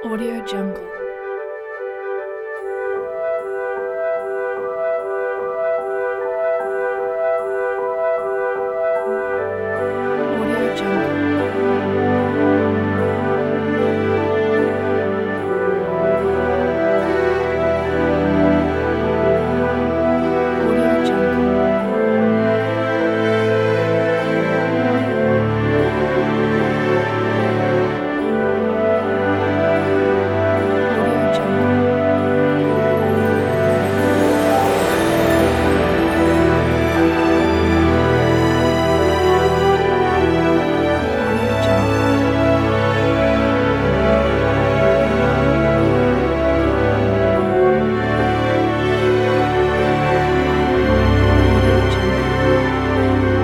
Audio Jungle. Audio Jungle. Audio Jungle. Audio Jungle. Audio Jungle. Audio Jungle.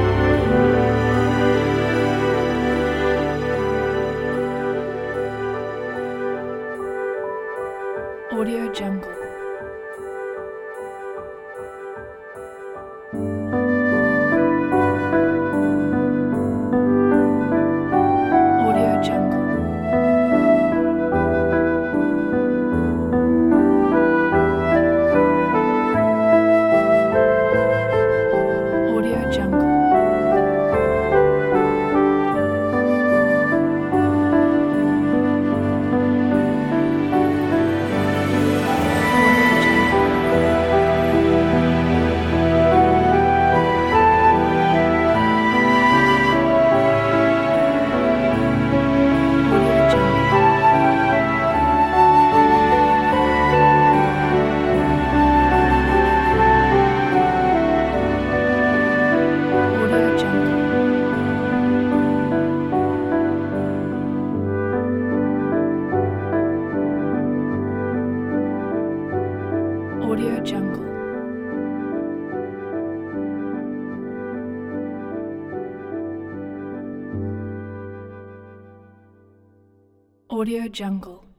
Audio Jungle. Audio Jungle. Audio Jungle. Audio Jungle. Audio Jungle. Audio Jungle. Audio Jungle. Audio Jungle.